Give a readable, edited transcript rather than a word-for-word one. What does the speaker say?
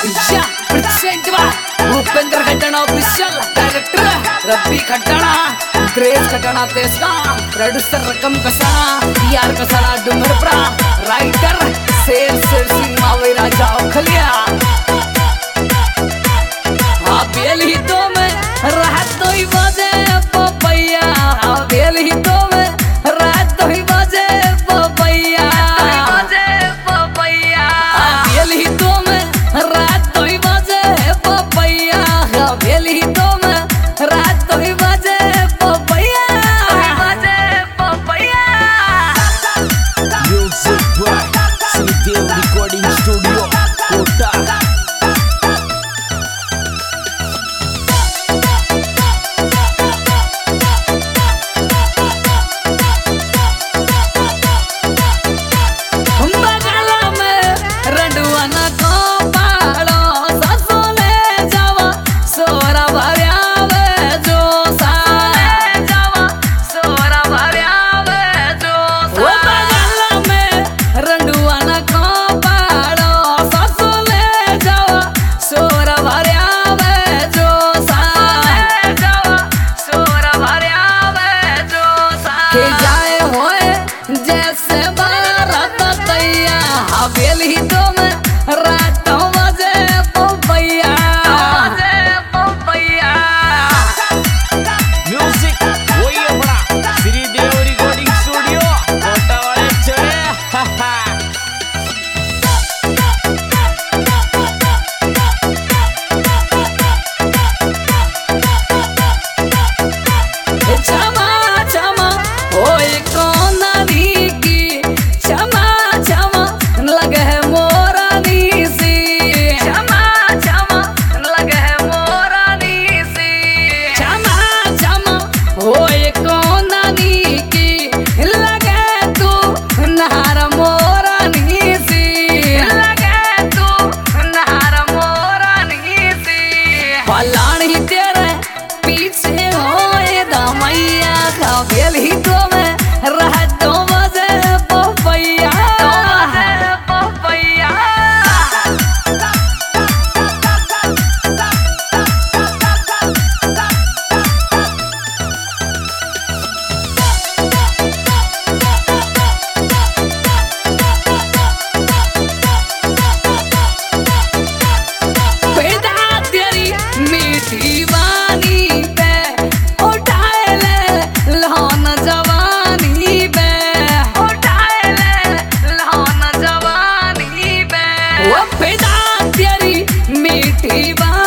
या प्रेजेंट बा Bhupendra खट्टाणा official director रब्बी खट्टाणा ग्रेस खट्टाणा तेसका प्रोड्यूसर रकम कसाना यार कसाना डुंगरपुरा राइटर शेर सिंह मावे राजा ओखलिया बेल ही तो में रात तो ही बजे पपैया बेल ही तो में रात तो ही बजे पपैया बेल ही तो में रात तो ही बजे पपैया बेल ही तो में रात तो ही बजे पपैया Music by Sridev Recording Studio, Kota. जैसे बारात तैया हवेल ही तो में रात बजे पपैया Music वही अपना श्रीदेव रिकॉर्डिंग स्टूडियो कोटा वाले चले चमा चमा ओए कौन पलाण ही तेरे पीछे होए दमैया बेल ही तो में रह दो बजे पपैया मीठी बा